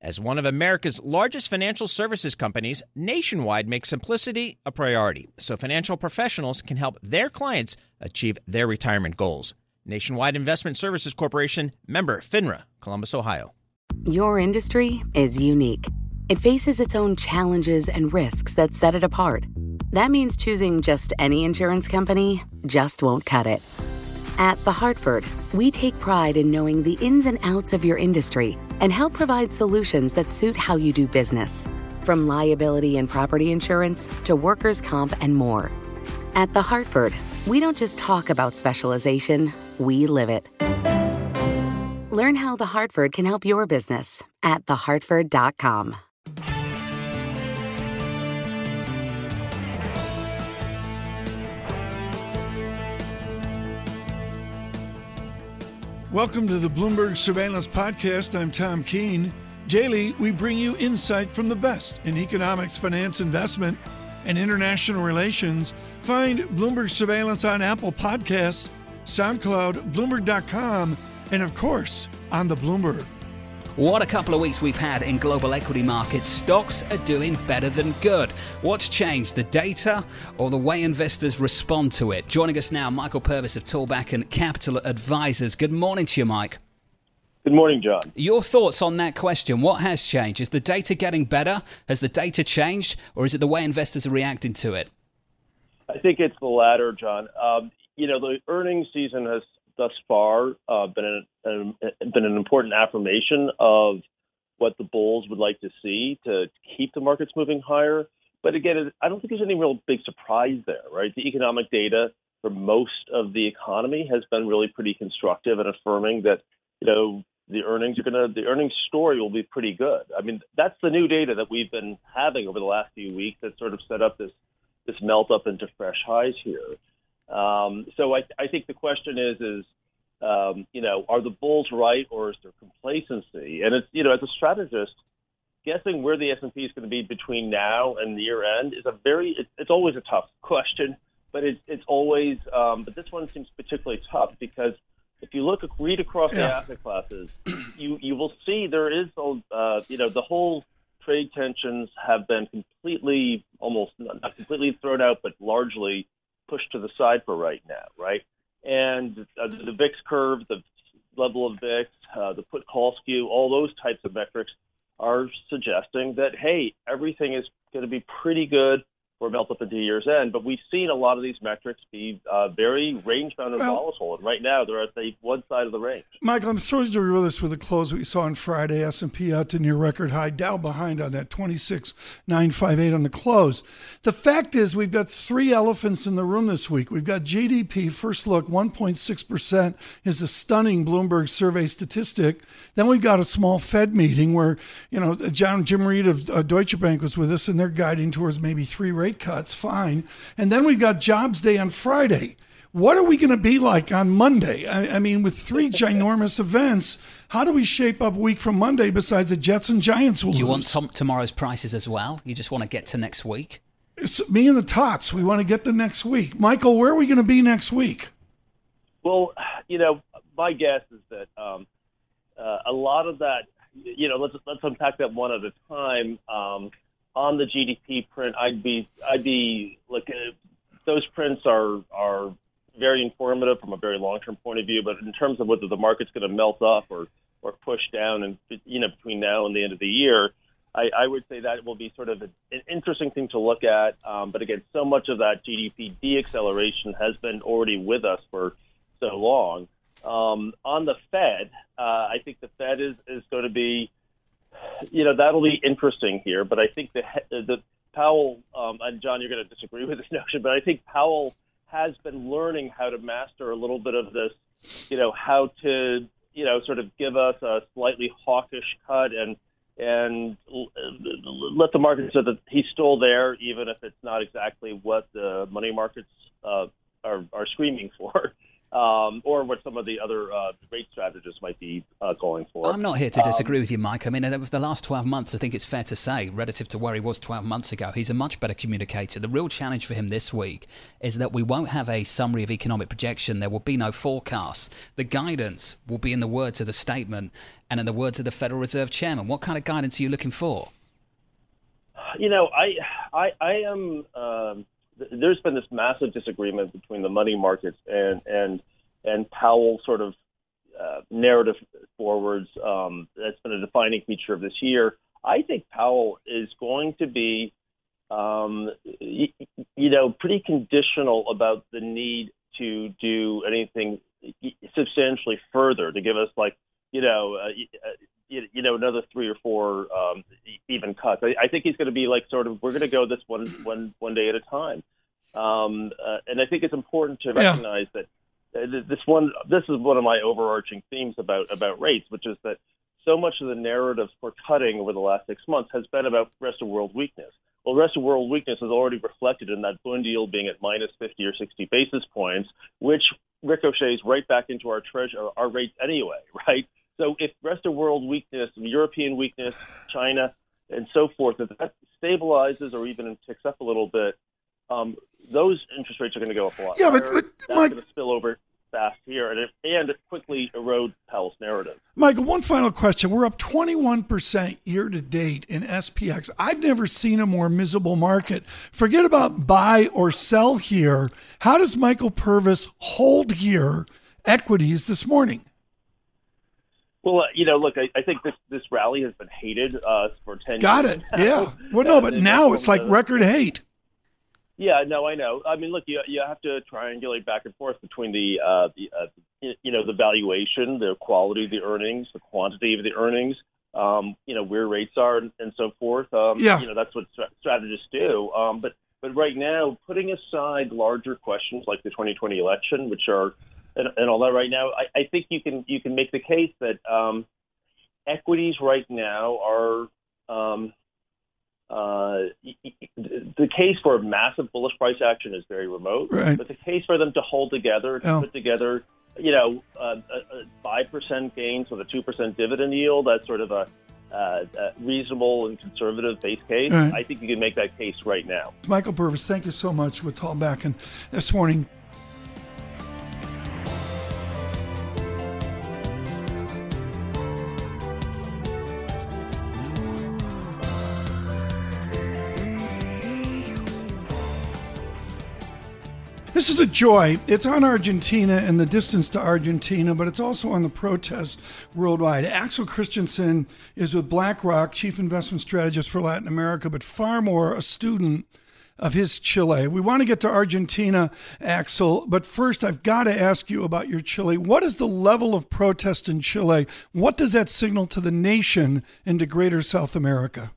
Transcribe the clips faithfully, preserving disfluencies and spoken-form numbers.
As one of America's largest financial services companies, Nationwide makes simplicity a priority so financial professionals can help their clients achieve their retirement goals. Nationwide Investment Services Corporation, member FINRA, Columbus, Ohio. Your industry is unique. It faces its own challenges and risks that set it apart. That means choosing just any insurance company just won't cut it. At The Hartford, we take pride in knowing the ins and outs of your industry and help provide solutions that suit how you do business. From liability and property insurance to workers' comp and more. At The Hartford, we don't just talk about specialization, we live it. Learn how The Hartford can help your business at the hartford dot com. Welcome to the Bloomberg Surveillance Podcast. I'm Tom Keene. Daily, we bring you insight from the best in economics, finance, investment, and international relations. Find Bloomberg Surveillance on Apple Podcasts, SoundCloud, Bloomberg dot com, and of course, on the Bloomberg. What a couple of weeks we've had in global equity markets. Stocks are doing better than good. What's changed, the data or the way investors respond to it? Joining us now, Michael Purvis of Tallback and Capital Advisors. Good morning to you, Mike. Good morning, John. Your thoughts on that question. What has changed? Is the data getting better? Has the data changed? Or is it the way investors are reacting to it? I think it's the latter, John. Um, you know, the earnings season has thus far uh, been, an, been an important affirmation of what the bulls would like to see to keep the markets moving higher. But again, I don't think there's any real big surprise there, right? The economic data for most of the economy has been really pretty constructive and affirming that, you know, the earnings are going to, the earnings story will be pretty good. I mean, that's the new data that we've been having over the last few weeks that sort of set up this, this melt up into fresh highs here. Um, so I, I think the question is, is um, you know, are the bulls right or is there complacency? And it's, you know, as a strategist, guessing where the S and P is going to be between now and the year end is a very, it's, it's always a tough question, but it's, it's always, um, but this one seems particularly tough because if you look, read across the yeah. asset classes, you, you will see there is, uh, you know, the whole trade tensions have been completely, almost not completely thrown out, but largely pushed to the side for right now, right? And uh, the, the V I X curve, the level of V I X, uh, the put call skew, all those types of metrics are suggesting that, hey, everything is going to be pretty good for melt up into year's end. But we've seen a lot of these metrics be uh, very range-bound and well, volatile. And right now, they're at the one side of the range. Michael, I'm sorry to reveal this with the close we saw on Friday. S and P out to near record high. Dow behind on that twenty-six nine fifty-eight on the close. The fact is we've got three elephants in the room this week. We've got G D P. First look, one point six percent is a stunning Bloomberg survey statistic. Then we've got a small Fed meeting where, you know, John Jim Reed of uh, Deutsche Bank was with us, and they're guiding towards maybe three rate cuts. Fine. And then we've got Jobs Day on Friday. What are we going to be like on Monday? I, I mean, with three ginormous events, how do we shape up a week from Monday besides the Jets and Giants will Do you lose? want some, tomorrow's prices as well? You just want to get to next week? It's me and the Tots. We want to get to next week. Michael, where are we going to be next week? Well, you know, my guess is that um, uh, a lot of that, you know, let's let's unpack that one at a time. Um, on the G D P print, I'd be I'd be like uh, those prints are are very informative from a very long term point of view. But in terms of whether the market's going to melt up or or push down, and you know, between now and the end of the year, I, I would say that will be sort of an interesting thing to look at. Um, but again, so much of that G D P deacceleration has been already with us for so long. Um, on the Fed, uh, I think the Fed is, is going to be, you know, that'll be interesting here. But I think the the Powell, um, and John, you're going to disagree with this notion, but I think Powell has been learning how to master a little bit of this, you know, how to, you know, sort of give us a slightly hawkish cut and and let the market know that he's still there, even if it's not exactly what the money markets uh, are, are screaming for. um, or what some of the other uh, rate strategists might be uh, going for. I'm not here to disagree um, with you, Mike. I mean, over the last twelve months, I think it's fair to say, relative to where he was twelve months ago, he's a much better communicator. The real challenge for him this week is that we won't have a summary of economic projection. There will be no forecasts. The guidance will be in the words of the statement and in the words of the Federal Reserve Chairman. What kind of guidance are you looking for? You know, I, I, I am. Um, there's been this massive disagreement between the money markets and and and Powell's sort of uh, narrative forwards. Um, that's been a defining feature of this year. I think Powell is going to be, um, you, you know, pretty conditional about the need to do anything substantially further to give us, like, you know, uh, you, you know, another three or four um, even cuts. I, I think he's going to be like sort of, we're going to go this one, one, one day at a time. Um, uh, and I think it's important to recognize yeah. that uh, this one, this is one of my overarching themes about, about rates, which is that so much of the narrative for cutting over the last six months has been about rest of world weakness. Well, rest of world weakness is already reflected in that Bund yield being at minus fifty or sixty basis points, which ricochets right back into our treasury, our rates anyway, right? So if rest of world weakness, European weakness, China, and so forth, if that stabilizes or even ticks up a little bit, um, those interest rates are going to go up a lot. Yeah, higher. but, but that's Mike, going to spill over fast here, and it, and it quickly erode Powell's narrative. Michael, one final question. We're up twenty-one percent year to date in S P X. I've never seen a more miserable market. Forget about buy or sell here. How does Michael Purvis hold here equities this morning? Well, uh, you know, look, I, I think this, this rally has been hated uh, for ten Got years. Got it, yeah. Well, no, but now it's like record hate. Yeah, no, I know. I mean, look, you you have to triangulate back and forth between the, uh, the uh, you know, the valuation, the quality of the earnings, the quantity of the earnings, um, you know, where rates are and, and so forth. Um, yeah. You know, that's what strategists do. Um, but but right now, putting aside larger questions like the twenty twenty election, which are and, and all that right now, I, I think you can you can make the case that um, equities right now are. Um, Uh, the case for massive bullish price action is very remote, right. But the case for them to hold together, to oh. put together, you know, uh, a five percent gains with a two percent dividend yield, that's sort of a, uh, a reasonable and conservative base case. Right. I think you can make that case right now. Michael Purvis, thank you so much. We'll talk back and this morning. This is a joy. It's on Argentina and the distance to Argentina, but it's also on the protests worldwide. Axel Christensen is with BlackRock, chief investment strategist for Latin America, but far more a student of his Chile. We want to get to Argentina, Axel, but first I've got to ask you about your Chile. What is the level of protest in Chile? What does that signal to the nation and to greater South America?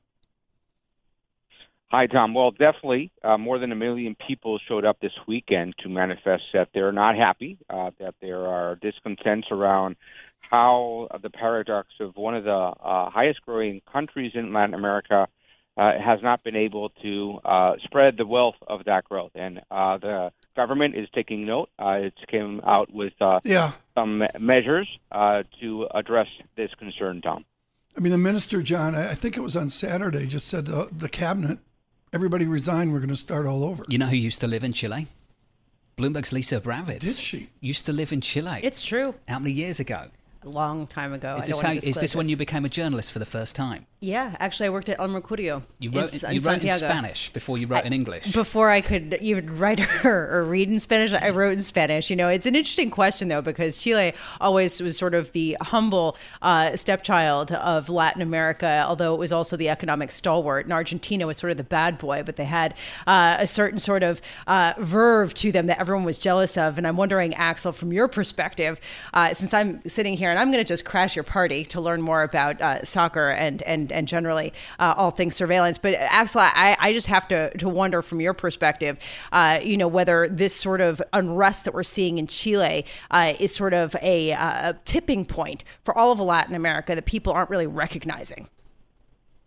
Hi, Tom. Well, definitely uh, more than a million people showed up this weekend to manifest that they're not happy, uh, that there are discontents around how uh, the paradox of one of the uh, highest growing countries in Latin America uh, has not been able to uh, spread the wealth of that growth. And uh, the government is taking note. Uh, it's came out with uh, yeah. some measures uh, to address this concern, Tom. I mean, the minister, John, I think it was on Saturday, just said uh, the cabinet, everybody resign, we're going to start all over. You know who used to live in Chile? Bloomberg's Lisa Bravitz. Did she? Used to live in Chile. It's true. How many years ago? A long time ago. Is this, how, is this when you became a journalist for the first time? Yeah, actually I worked at El Mercurio. You wrote, in, you in wrote in Santiago. Spanish before you wrote I, in English. Before I could even write or, or read in Spanish, I wrote in Spanish. You know, it's an interesting question, though, because Chile always was sort of the humble uh, stepchild of Latin America, although it was also the economic stalwart. And Argentina was sort of the bad boy, but they had uh, a certain sort of uh, verve to them that everyone was jealous of. And I'm wondering, Axel, from your perspective, uh, since I'm sitting here and I'm going to just crash your party to learn more about uh, soccer and, and, and generally uh, all things surveillance. But Axel, I, I just have to, to wonder from your perspective, uh, you know, whether this sort of unrest that we're seeing in Chile uh, is sort of a, a tipping point for all of Latin America that people aren't really recognizing.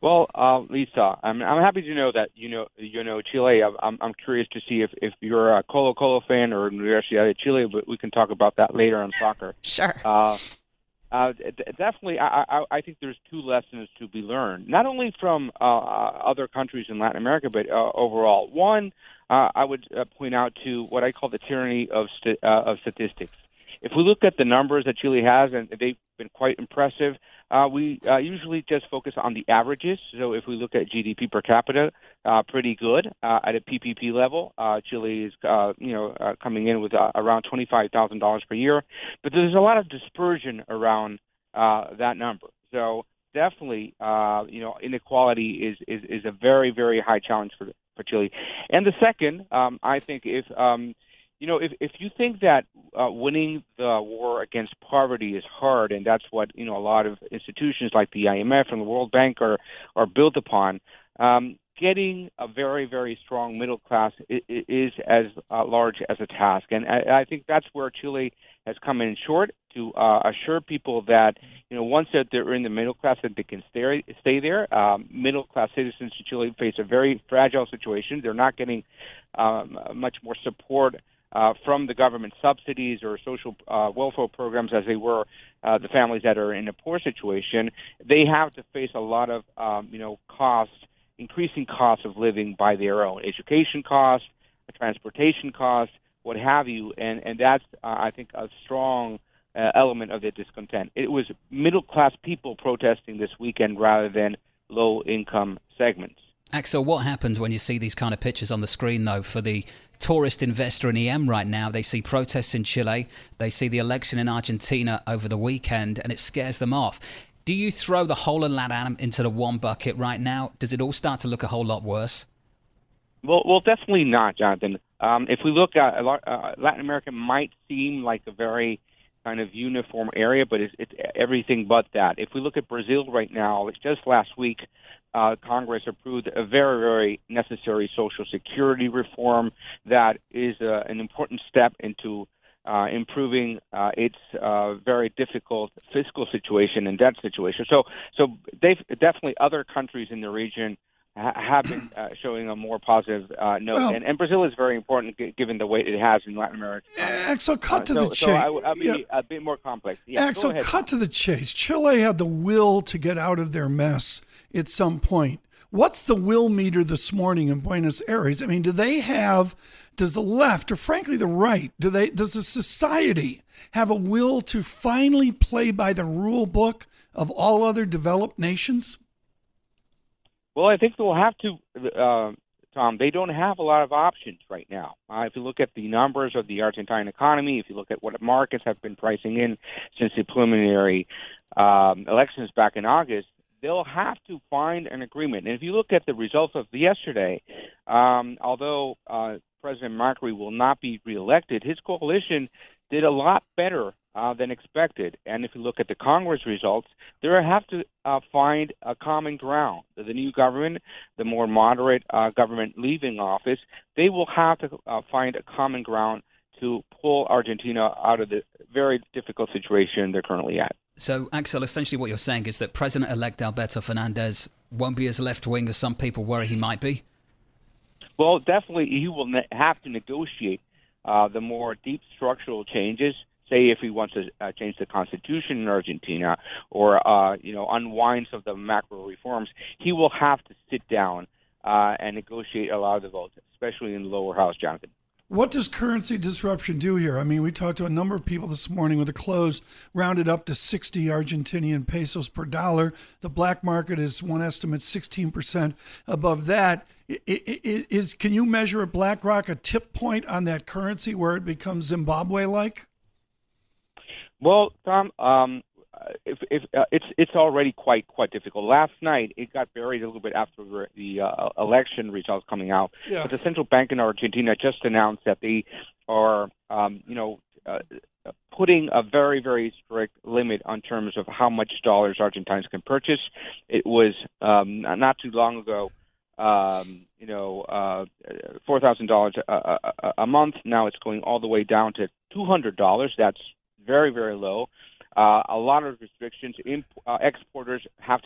Well, uh, Lisa, I'm, I'm happy to know that you know you know Chile. I'm I'm curious to see if, if you're a Colo Colo fan or Universidad de Chile, but we can talk about that later on soccer. Sure. Uh, uh, d- definitely, I, I, I think there's two lessons to be learned, not only from uh, other countries in Latin America, but uh, overall. One, uh, I would uh, point out to what I call the tyranny of st- uh, of statistics. If we look at the numbers that Chile has, and they've been quite impressive, uh, we uh, usually just focus on the averages. So if we look at G D P per capita, uh, pretty good uh, at a P P P level. Uh, Chile is, uh, you know, uh, coming in with uh, around twenty-five thousand dollars per year, but there's a lot of dispersion around uh, that number. So definitely, uh, you know, inequality is, is is a very very high challenge for for Chile. And the second, um, I think, if um, You know, if if you think that uh, winning the war against poverty is hard, and that's what you know a lot of institutions like the I M F and the World Bank are are built upon, um, getting a very very strong middle class is, is as uh, large as a task, and I, I think that's where Chile has come in short to uh, assure people that you know once that they're in the middle class that they can stay stay there. Um, middle class citizens in Chile face a very fragile situation. They're not getting um, much more support Uh, from the government subsidies or social uh, welfare programs as they were uh, the families that are in a poor situation. They have to face a lot of, um, you know, costs, increasing costs of living by their own, education costs, transportation costs, what have you, and, and that's, uh, I think, a strong uh, element of the discontent. It was middle-class people protesting this weekend rather than low-income segments. Axel, what happens when you see these kind of pictures on the screen, though, for the tourist investor in E M right now? They see protests in Chile, they see the election in Argentina over the weekend, and it scares them off. Do you throw the whole of LATAM into the one bucket right now? Does it all start to look a whole lot worse? Well, well, definitely not, Jonathan. Um, if we look at uh, Latin America, might seem like a very kind of uniform area, but it's, it's everything but that. If we look at Brazil right now, it's just last week, uh, Congress approved a very, very necessary Social Security reform that is uh, an important step into uh, improving uh, its uh, very difficult fiscal situation and debt situation. So, so they've definitely other countries in the region have been uh, showing a more positive uh, note. Well, and, and Brazil is very important g- given the weight it has in Latin America. Axel, cut uh, to so, the chase. So I, I'll be yeah. a bit more complex. Yeah, Axel, cut to the chase. Chile had the will to get out of their mess at some point. What's the will meter this morning in Buenos Aires? I mean, do they have, does the left, or frankly the right, do they? Does the society have a will to finally play by the rule book of all other developed nations? Well, I think they'll have to, uh, Tom. They don't have a lot of options right now. Uh, if you look at the numbers of the Argentine economy, if you look at what markets have been pricing in since the preliminary um, elections back in August, they'll have to find an agreement. And if you look at the results of yesterday, um, although uh, President Macri will not be reelected, his coalition did a lot better Uh, than expected. And if you look at the Congress results, they have to uh, find a common ground. The new government, the more moderate uh, government leaving office, they will have to uh, find a common ground to pull Argentina out of the very difficult situation they're currently at. So, Axel, essentially what you're saying is that President-elect Alberto Fernandez won't be as left-wing as some people worry he might be? Well, definitely he will ne- have to negotiate uh, the more deep structural changes. Say if he wants to uh, change the constitution in Argentina or, uh, you know, unwind some of the macro reforms, he will have to sit down uh, and negotiate a lot of the votes, especially in the lower house, Jonathan. What does currency disruption do here? I mean, we talked to a number of people this morning with the close rounded up to sixty Argentinian pesos per dollar. The black market is, one estimate, sixteen percent above that. Is, is, can you measure at BlackRock a tip point on that currency where it becomes Zimbabwe-like? Well, Tom, um, if, if, uh, it's it's already quite quite difficult. Last night, it got buried a little bit after the uh, election results coming out. Yeah. But the central bank in Argentina just announced that they are, um, you know, uh, putting a very very strict limit on terms of how much dollars Argentines can purchase. It was um, not too long ago. Um, you know, uh, four thousand dollars a, a, a month. Now it's going all the way down to two hundred dollars. That's very, very low. Uh, a lot of restrictions. Imp- uh, exporters have to li-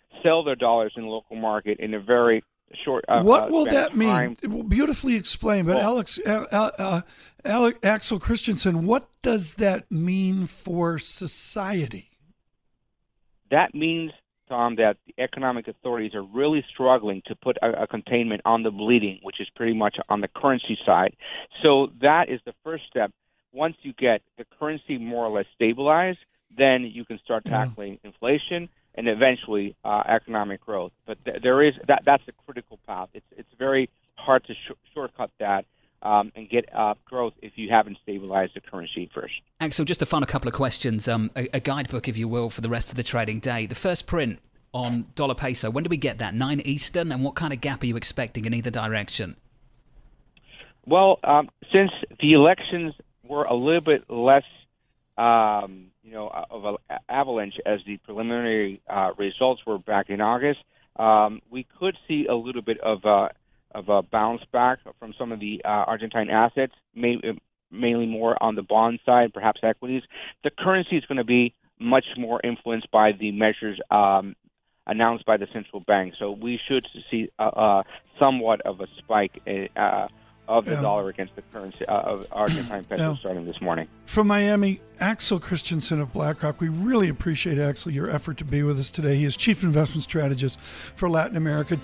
sell their dollars in the local market in a very short uh, what uh, will that mean? time. It will beautifully explain. But well, Alex, uh, uh, uh, Axel Christensen, what does that mean for society? That means, Tom, that the economic authorities are really struggling to put a, a containment on the bleeding, which is pretty much on the currency side. So that is the first step. Once you get the currency more or less stabilized, then you can start tackling yeah. inflation and eventually uh, economic growth. But th- there is that that's a critical path. It's it's very hard to sh- shortcut that um, and get uh, growth if you haven't stabilized the currency first. Axel, just a final couple of questions. Um, a, a guidebook, if you will, for the rest of the trading day. The first print on dollar peso, when do we get that? nine Eastern, and what kind of gap are you expecting in either direction? Well, um, since the elections were a little bit less Um, you know, of an avalanche as the preliminary uh, results were back in August, um, we could see a little bit of a, of a bounce back from some of the uh, Argentine assets, may, mainly more on the bond side, perhaps equities. The currency is going to be much more influenced by the measures um, announced by the central bank. So we should see uh, uh, somewhat of a spike uh, of the yeah. dollar against the currency uh, of Argentine peso yeah. starting this morning. From Miami, Axel Christensen of BlackRock. We really appreciate, Axel, your effort to be with us today. He is Chief Investment Strategist for Latin America.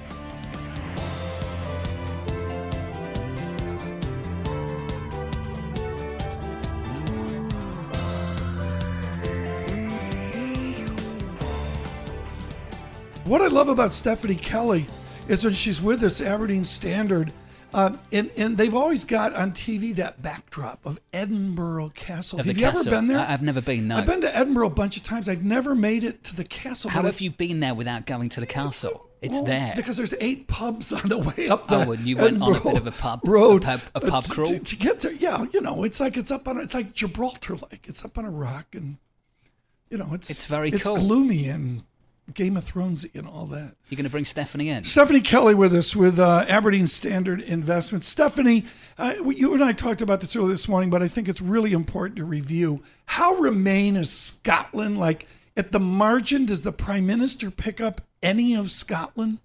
What I love about Stephanie Kelly is when she's with us, Aberdeen Standard, Uh, and, and they've always got on T V that backdrop of Edinburgh Castle. Of have you castle. ever been there? I've never been, no. I've been to Edinburgh a bunch of times. I've never made it to the castle. How have you been there without going to the castle? It's well, there. Because there's eight pubs on the way up the Oh, and you went Edinburgh on a bit of a pub road. a pub, a pub to, crawl? To, to get there, yeah, you know, it's like it's up on, it's like Gibraltar-like. It's up on a rock and, you know, it's, it's very it's cool. It's gloomy and Game of Thrones and all that. You're going to bring Stephanie in? Stephanie Kelly with us with uh, Aberdeen Standard Investments. Stephanie, uh, you and I talked about this earlier this morning, but I think it's really important to review. How Remain is Scotland? Like, at the margin, does the Prime Minister pick up any of Scotland?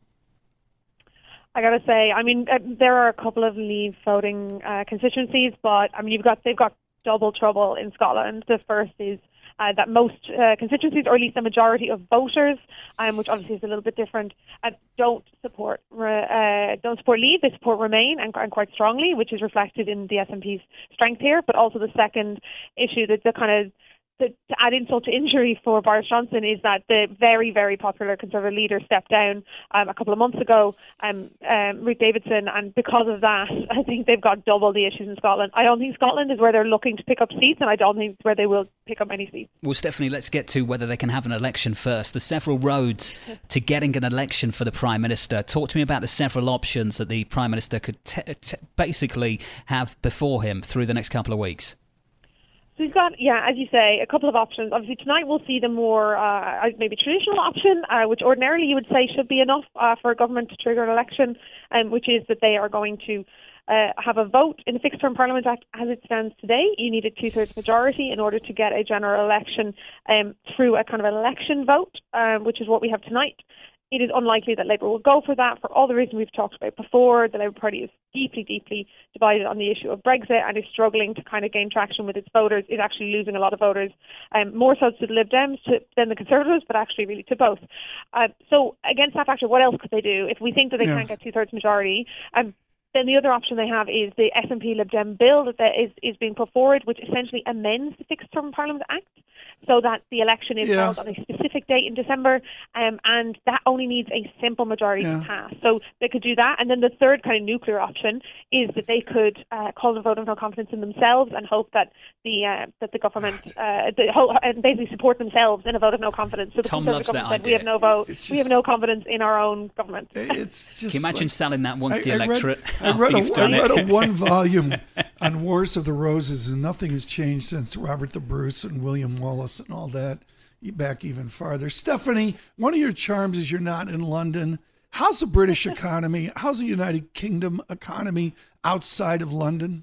I got to say, I mean, uh, there are a couple of Leave voting uh, constituencies, but I mean, you've got they've got double trouble in Scotland. The first is Uh, that most uh, constituencies, or at least a majority of voters, um, which obviously is a little bit different, uh, don't support uh, don't support Leave. They support Remain, and, and quite strongly, which is reflected in the S N P's strength here. But also the second issue, that the kind of to, to add insult to injury for Boris Johnson, is that the very, very popular Conservative leader stepped down um, a couple of months ago, um, um, Ruth Davidson, and because of that, I think they've got double the issues in Scotland. I don't think Scotland is where they're looking to pick up seats, and I don't think it's where they will pick up any seats. Well, Stephanie, let's get to whether they can have an election first. There's several roads to getting an election for the Prime Minister. Talk to me about the several options that the Prime Minister could t- t- basically have before him through the next couple of weeks. So we've got, yeah, as you say, a couple of options. Obviously, tonight we'll see the more uh, maybe traditional option, uh, which ordinarily you would say should be enough uh, for a government to trigger an election, um, which is that they are going to uh, have a vote in the Fixed Term Parliament Act as it stands today. You need a two-thirds majority in order to get a general election um, through a kind of an election vote, um, which is what we have tonight. It is unlikely that Labour will go for that for all the reasons we've talked about before. The Labour Party is deeply, deeply divided on the issue of Brexit and is struggling to kind of gain traction with its voters, is actually losing a lot of voters, um, more so to the Lib Dems to, than the Conservatives, but actually really to both. Uh, so against that factor, what else could they do? If we think that they yeah. can't get two-thirds majority, um, then the other option they have is the S N P Lib Dem bill that is, is being put forward, which essentially amends the Fixed Term Parliament Act so that the election is yeah. held on a specific date in December, um, and that only needs a simple majority yeah. to pass. So they could do that. And then the third kind of nuclear option is that they could uh, call a vote of no confidence in themselves and hope that the uh, that the government uh, the whole, and basically support themselves in a vote of no confidence. So the Tom Conservative loves that government said, idea. we have no vote, just, we have no confidence in our own government. It's just Can you imagine like, selling that once I, the I electorate? Read, I read, a, I read a one volume on Wars of the Roses, and nothing has changed since Robert the Bruce and William Wallace and all that, back even farther. Stephanie, one of your charms is you're not in London. How's the British economy? How's the United Kingdom economy outside of London?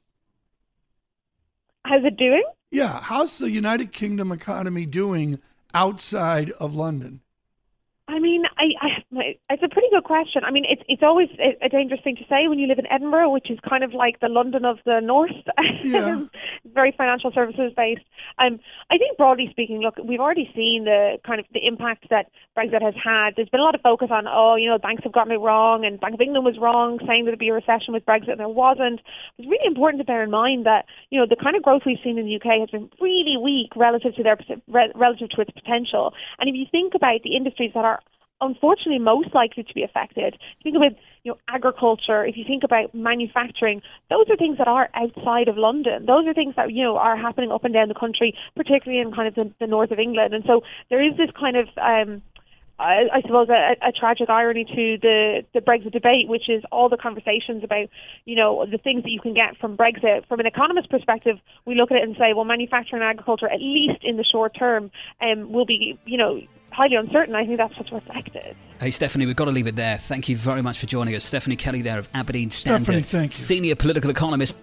How's it doing? Yeah, how's the United Kingdom economy doing outside of London? I mean, I, I, it's a pretty good question. I mean, it's it's always a, a dangerous thing to say when you live in Edinburgh, which is kind of like the London of the north, Yeah. very financial services based. Um, I think broadly speaking, look, we've already seen the kind of the impact that Brexit has had. There's been a lot of focus on, oh, you know, banks have gotten it wrong, and Bank of England was wrong, saying there'd be a recession with Brexit, and there wasn't. It's really important to bear in mind that, you know, the kind of growth we've seen in the U K has been really weak relative to their relative to its potential. And if you think about the industries that are unfortunately most likely to be affected, if you think about, you know, agriculture, if you think about manufacturing, those are things that are outside of London. Those are things that, you know, are happening up and down the country, particularly in kind of the, the north of England. And so there is this kind of um I, I suppose a, a tragic irony to the, the Brexit debate, which is all the conversations about, you know, the things that you can get from Brexit. From an economist perspective, we look at it and say, well, manufacturing and agriculture, at least in the short term, um, will be, you know, highly uncertain. I think that's what's reflected. Hey, Stephanie, we've got to leave it there. Thank you very much for joining us. Stephanie Kelly there of Aberdeen Standard. Stephanie, thank you. Senior political economist.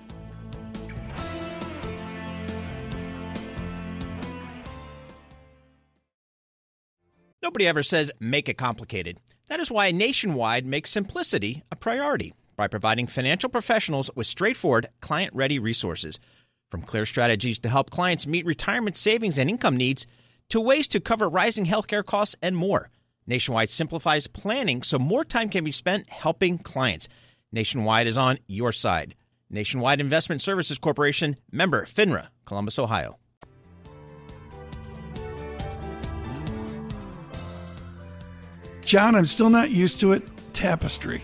Nobody ever says make it complicated. That is why Nationwide makes simplicity a priority by providing financial professionals with straightforward, client-ready resources. From clear strategies to help clients meet retirement savings and income needs, to ways to cover rising healthcare costs and more. Nationwide simplifies planning so more time can be spent helping clients. Nationwide is on your side. Nationwide Investment Services Corporation, member FINRA, Columbus, Ohio. John, I'm still not used to it. Tapestry.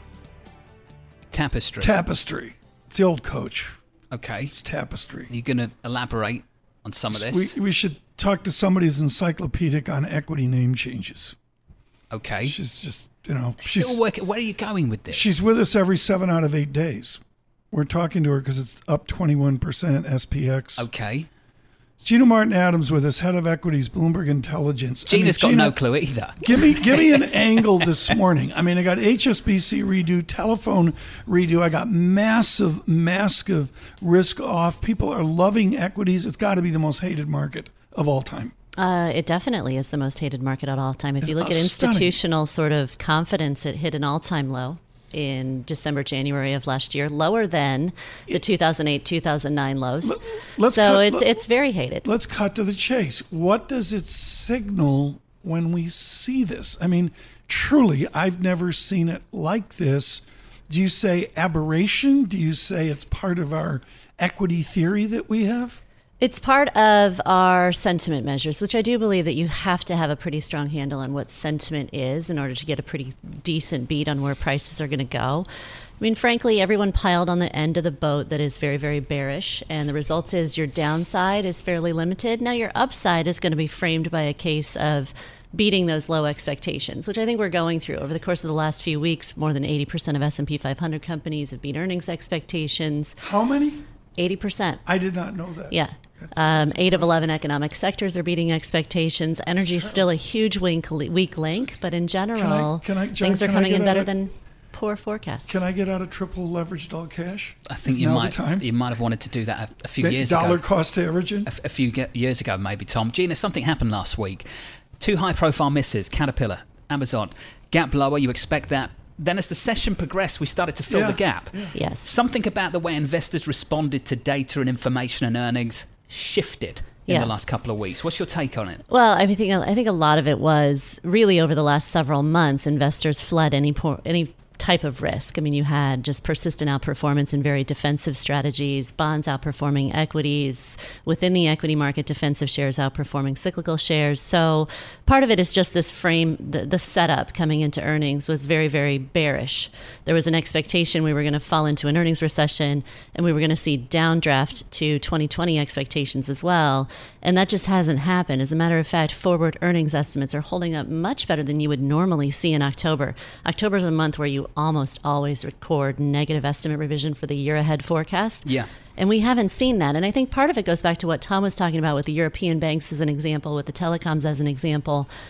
Tapestry. Tapestry. It's the old Coach. Okay. It's Tapestry. Are you going to elaborate on some of this? We, we should talk to somebody who's encyclopedic on equity name changes. Okay. She's just, you know, Still she's working. Where are you going with this? she's with us every seven out of eight days. We're talking to her because it's up twenty-one percent S P X. Okay. Gina Martin Adams with us, head of equities, Bloomberg Intelligence. Gina's I mean, got Gina, no clue either. Give me, give me an angle this morning. I mean, I got H S B C redo, telephone redo. I got massive, massive risk off. People are loving equities. It's got to be the most hated market of all time. Uh, it definitely is the most hated market at all time. If It's you look at stunning. institutional sort of confidence, it hit an all-time low in December, January of last year, lower than the two thousand eight, two thousand nine lows. Let's so cut- it's let- it's very hated. Let's cut to the chase. What does it signal when we see this? I mean, truly, I've never seen it like this. Do you say aberration? Do you say it's part of our equity theory that we have? It's part of our sentiment measures, which I do believe that you have to have a pretty strong handle on what sentiment is in order to get a pretty decent beat on where prices are going to go. I mean, frankly, everyone piled on the end of the boat that is very, very bearish, and the result is your downside is fairly limited. Now, your upside is going to be framed by a case of beating those low expectations, which I think we're going through. Over the course of the last few weeks, more than eighty percent of S and P five hundred companies have beat earnings expectations. How many? eighty percent. I did not know that. Yeah. That's- Um, that's eight of impressive. eleven economic sectors are beating expectations. Energy is still a huge wink, weak link, but in general, can I- John, things are can I coming get in at better it? than poor forecasts. Can I get out of triple leveraged all cash? I think Is you now might the time? you might have wanted to do that a, a few years Dollar ago. cost averaging? A, f- a few ge- years ago, maybe, Tom. Gina, something happened last week. Two high-profile misses, Caterpillar, Amazon. Gap lower, you expect that. Then as the session progressed, we started to fill Yeah, the gap. yeah. Yes. Something about the way investors responded to data and information and earnings shifted in Yeah. the last couple of weeks. What's your take on it? Well, I think I think a lot of it was really over the last several months, investors fled any por- any type of risk. I mean, you had just persistent outperformance in very defensive strategies, bonds outperforming equities, within the equity market, defensive shares outperforming cyclical shares. So part of it is just this frame, the, the setup coming into earnings was very, very bearish. There was an expectation we were going to fall into an earnings recession, and we were going to see downdraft to twenty twenty expectations as well. And that just hasn't happened. As a matter of fact, forward earnings estimates are holding up much better than you would normally see in October. October is a month where you almost always record negative estimate revision for the year ahead forecast. Yeah. And we haven't seen that. And I think part of it goes back to what Tom was talking about with the European banks as an example, with the telecoms as an example.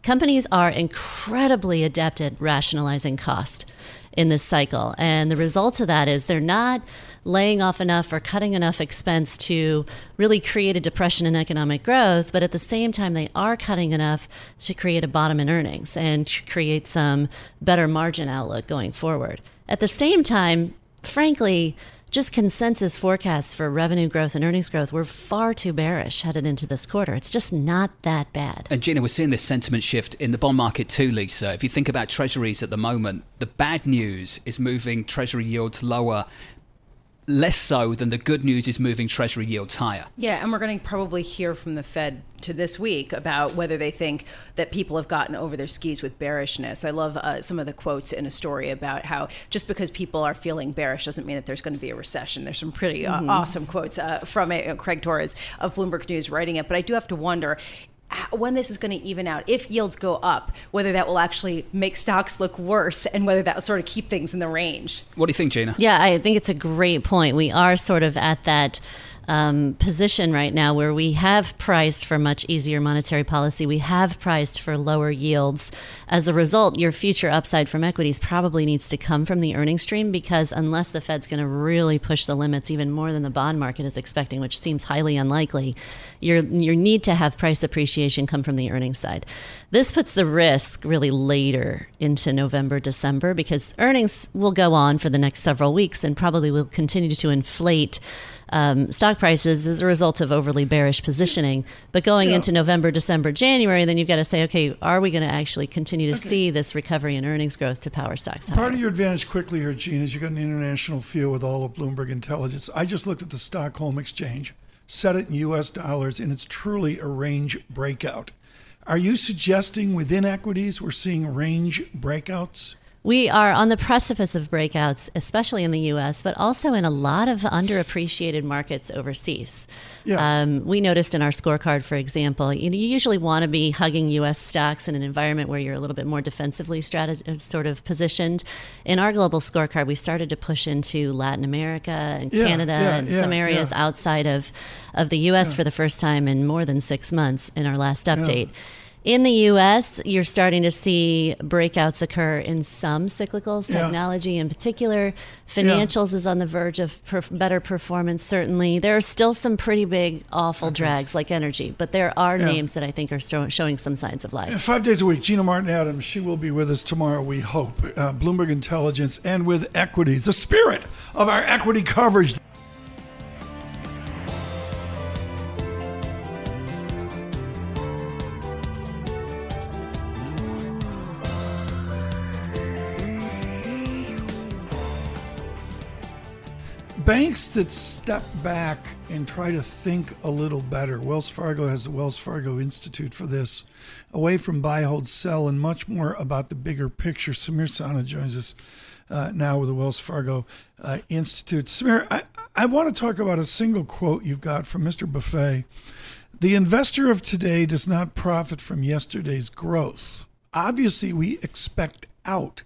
companies are incredibly adept at rationalizing cost in this cycle. And the result of that is they're not laying off enough or cutting enough expense to really create a depression in economic growth, but at the same time, they are cutting enough to create a bottom in earnings and to create some better margin outlook going forward. At the same time, frankly, just consensus forecasts for revenue growth and earnings growth were far too bearish headed into this quarter. It's just not that bad. And Gina, we're seeing this sentiment shift in the bond market too, Lisa. If you think about treasuries at the moment, the bad news is moving treasury yields lower, less so than the good news is moving treasury yields higher. Yeah, and we're going to probably hear from the Fed to this week about whether they think that people have gotten over their skis with bearishness. I love uh, some of the quotes in a story about how just because people are feeling bearish doesn't mean that there's going to be a recession. There's some pretty uh, mm-hmm. awesome quotes uh, from uh, Craig Torres of Bloomberg News writing it. But I do have to wonder when this is going to even out, if yields go up, whether that will actually make stocks look worse and whether that will sort of keep things in the range. What do you think, Gina? Yeah, I think it's a great point. We are sort of at that um, position right now where we have priced for much easier monetary policy. We have priced for lower yields. As a result, your future upside from equities probably needs to come from the earnings stream, because unless the Fed's going to really push the limits even more than the bond market is expecting, which seems highly unlikely, your your need to have price appreciation come from the earnings side. This puts the risk really later into November, December, because earnings will go on for the next several weeks and probably will continue to inflate um, stock prices as a result of overly bearish positioning. But going yeah. into November, December, January, then you've got to say, okay, are we going to actually continue to okay. see this recovery in earnings growth to power stocks higher? Part of your advantage quickly here, Gene, is you've got an international feel with all of Bloomberg Intelligence. I just looked at the Stockholm Exchange, set it in U S dollars, and it's truly a range breakout. Are you suggesting within equities we're seeing range breakouts? We are on the precipice of breakouts, especially in the U S, but also in a lot of underappreciated markets overseas. Yeah. Um, we noticed in our scorecard, for example, you, know, you usually want to be hugging U S stocks in an environment where you're a little bit more defensively strat- sort of positioned. In our global scorecard, we started to push into Latin America and yeah, Canada yeah, and yeah, some areas yeah. outside of, of the U S yeah. for the first time in more than six months in our last update. Yeah. In the U S, you're starting to see breakouts occur in some cyclicals, technology yeah. in particular. Financials yeah. is on the verge of perf- better performance, certainly. There are still some pretty big, awful okay. drags like energy, but there are yeah. names that I think are so- showing some signs of life. Five days a week, Gina Martin Adams, she will be with us tomorrow, we hope. Uh, Bloomberg Intelligence and with equities, the spirit of our equity coverage. Banks that step back and try to think a little better. Wells Fargo has the Wells Fargo Institute for this. Away from buy, hold, sell, and much more about the bigger picture. Samir Sana joins us uh, now with the Wells Fargo uh, Institute. Samir, I, I want to talk about a single quote you've got from Mister Buffet. The investor of today does not profit from yesterday's growth. Obviously, we expect out.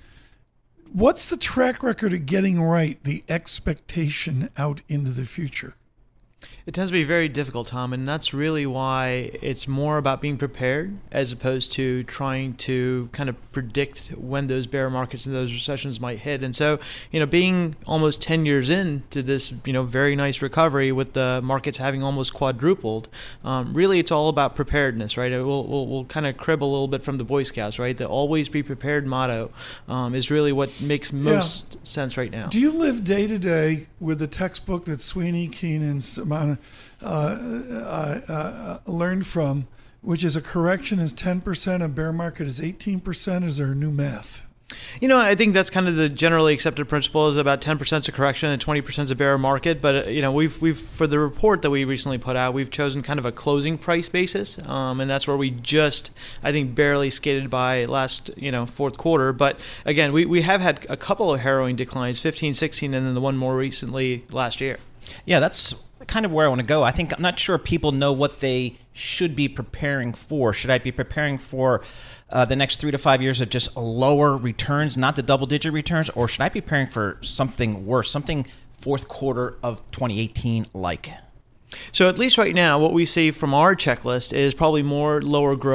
What's the track record of getting right the expectation out into the future? It tends to be very difficult, Tom, and that's really why it's more about being prepared as opposed to trying to kind of predict when those bear markets and those recessions might hit. And so, you know, being almost ten years into this, you know, very nice recovery with the markets having almost quadrupled, um, really it's all about preparedness, right? We'll, we'll, we'll kind of crib a little bit from the Boy Scouts, right? The always be prepared motto um, is really what makes most yeah. sense right now. Do you live day to day with the textbook that Sweeney, Keenan, Samana, Uh, uh, uh, learned from, which is a correction is ten percent, a bear market is eighteen percent? Is there new math? You know, I think that's kind of the generally accepted principle is about ten percent is a correction and twenty percent is a bear market. But, uh, you know, we've, we've for the report that we recently put out, we've chosen kind of a closing price basis. Um, and that's where we just, I think, barely skated by last, you know, fourth quarter. But, again, we, we have had a couple of harrowing declines, fifteen, sixteen, and then the one more recently last year. Yeah, that's kind of where I want to go. I think I'm not sure people know what they should be preparing for. Should I be preparing for uh, the next three to five years of just lower returns, not the double-digit returns, or should I be preparing for something worse, something fourth quarter of twenty eighteen like? So at least right now, what we see from our checklist is probably more lower growth.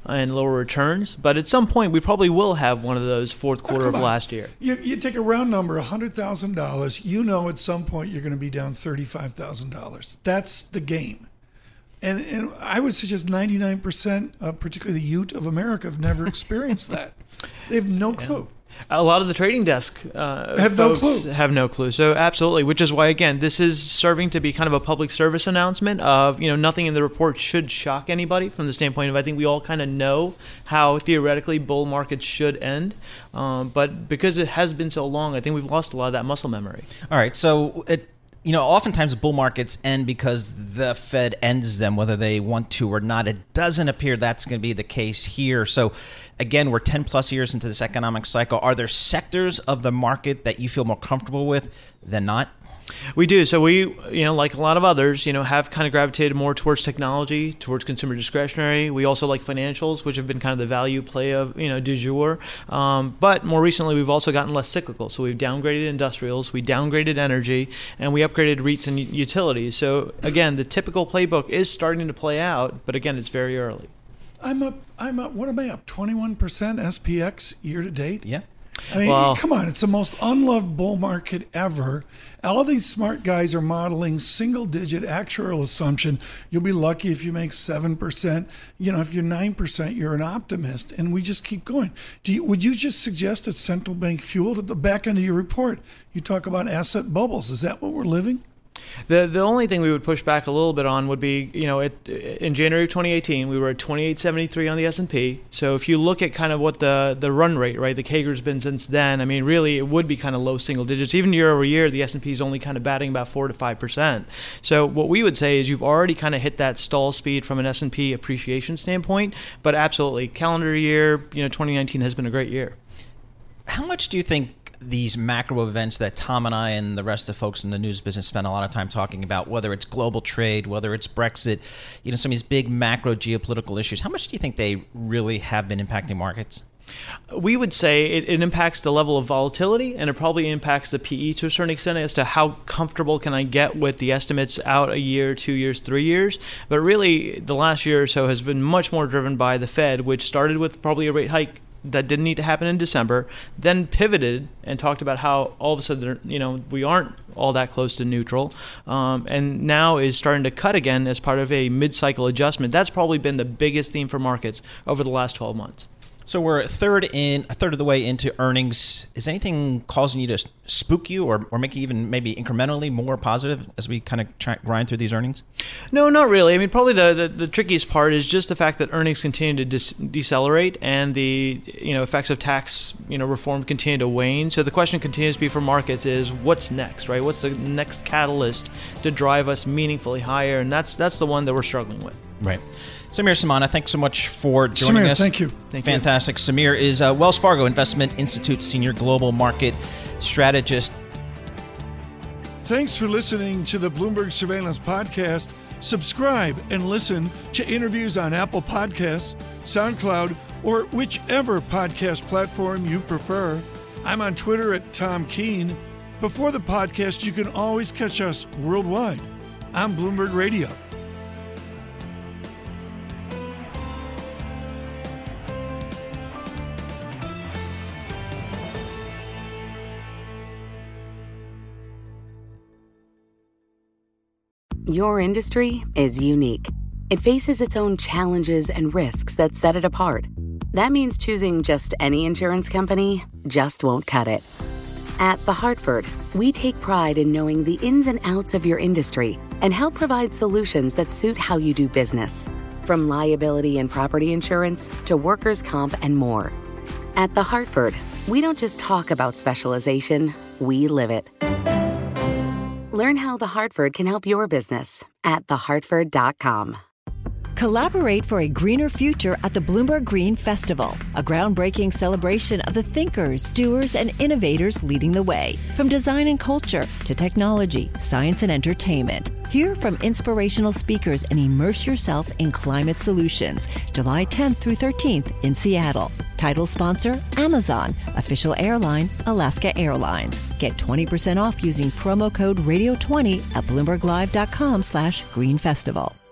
and lower returns. But at some point, we probably will have one of those fourth quarter oh, of on. last year. You, you take a round number, one hundred thousand dollars. You know at some point you're going to be down thirty-five thousand dollars. That's the game. And, and I would suggest ninety-nine percent, uh, particularly the Ute of America, have never experienced that. They have no clue. Yeah. A lot of the trading desk uh, have no folks clue. Have no clue. So absolutely, which is why again, this is serving to be kind of a public service announcement of, you know, nothing in the report should shock anybody from the standpoint of I think we all kind of know how theoretically bull markets should end, um, but because it has been so long, I think we've lost a lot of that muscle memory. All right, so it. You know, oftentimes bull markets end because the Fed ends them, whether they want to or not. It doesn't appear that's going to be the case here. So, again, we're ten plus years into this economic cycle. Are there sectors of the market that you feel more comfortable with than not? We do. So we, you know, like a lot of others, you know, have kind of gravitated more towards technology, towards consumer discretionary. We also like financials, which have been kind of the value play of, you know, du jour. Um, but more recently, we've also gotten less cyclical. So we've downgraded industrials, we downgraded energy, and we upgraded REITs and utilities. So again, the typical playbook is starting to play out, but again, it's very early. I'm up, I'm up, what am I up? twenty-one percent S P X year to date? Yeah. I mean, well, come on, it's the most unloved bull market ever. All these smart guys are modeling single-digit actuarial assumption. You'll be lucky if you make seven percent. You know, if you're nine percent, you're an optimist. And we just keep going. Do you, would you just suggest it's central bank fueled? At the back end of your report, you talk about asset bubbles. Is that what we're living? The the only thing we would push back a little bit on would be, you know, it, in January of twenty eighteen, we were at twenty-eight seventy-three on the S and P. So if you look at kind of what the, the run rate, right, the C A G R's been since then, I mean, really, it would be kind of low single digits. Even year over year, the S and P is only kind of batting about four to five percent. So what we would say is you've already kind of hit that stall speed from an S and P appreciation standpoint. But absolutely, calendar year, you know, twenty nineteen has been a great year. How much do you think these macro events that Tom and I and the rest of the folks in the news business spend a lot of time talking about, whether it's global trade, whether it's Brexit, you know, some of these big macro geopolitical issues, how much do you think they really have been impacting markets? We would say it, it impacts the level of volatility, and it probably impacts the P E to a certain extent as to how comfortable can I get with the estimates out a year, two years, three years. But really, the last year or so has been much more driven by the Fed, which started with probably a rate hike that didn't need to happen in December, then pivoted and talked about how all of a sudden, you know, we aren't all that close to neutral, um, and now is starting to cut again as part of a mid-cycle adjustment. That's probably been the biggest theme for markets over the last twelve months. So we're a third in, a third of the way into earnings. Is anything causing you to spook you, or, or make you even maybe incrementally more positive as we kind of try, grind through these earnings? No, not really. I mean, probably the, the, the trickiest part is just the fact that earnings continue to dis- decelerate, and the you know effects of tax you know reform continue to wane. So the question continues to be for markets is what's next, right? What's the next catalyst to drive us meaningfully higher? And that's that's the one that we're struggling with. Right. Samir Samana, thanks so much for joining Samir, us. thank you. Thank Fantastic. You. Samir is uh, Wells Fargo Investment Institute Senior Global Market Strategist. Thanks for listening to the Bloomberg Surveillance Podcast. Subscribe and listen to interviews on Apple Podcasts, SoundCloud, or whichever podcast platform you prefer. I'm on Twitter at Tom Keene. Before the podcast, you can always catch us worldwide on Bloomberg Radio. Your industry is unique. It faces its own challenges and risks that set it apart. That means choosing just any insurance company just won't cut it. At The Hartford, we take pride in knowing the ins and outs of your industry and help provide solutions that suit how you do business. From liability and property insurance to workers' comp and more. At The Hartford, we don't just talk about specialization, we live it. Learn how The Hartford can help your business at the hartford dot com. Collaborate for a greener future at the Bloomberg Green Festival, a groundbreaking celebration of the thinkers, doers, and innovators leading the way. From design and culture to technology, science, and entertainment. Hear from inspirational speakers and immerse yourself in climate solutions. July tenth through thirteenth in Seattle. Title sponsor, Amazon. Official airline, Alaska Airlines. Get twenty percent off using promo code radio twenty at bloomberg live dot com slash green festival.